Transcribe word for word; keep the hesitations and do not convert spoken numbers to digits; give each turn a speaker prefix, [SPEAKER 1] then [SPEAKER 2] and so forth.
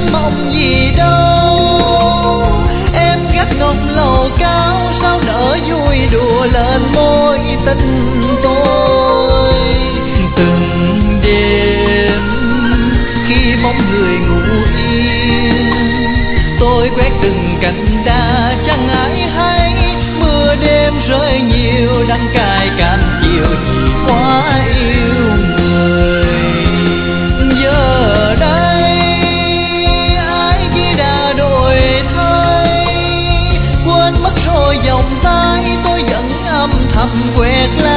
[SPEAKER 1] mong gì đâu. Em gác ngọc lầu cao sao nỡ vui đùa lên môi tình tôi. Từng đêm khi bóng người ngủ yên, tôi quét từng cành đa chẳng ai hay. Mưa đêm rơi nhiều đắng cay cam chiều vì quá yêu người. Giờ đây ai kia đã đổi thay, quên mất rồi vòng tay tôi vẫn âm thầm quẹt lá.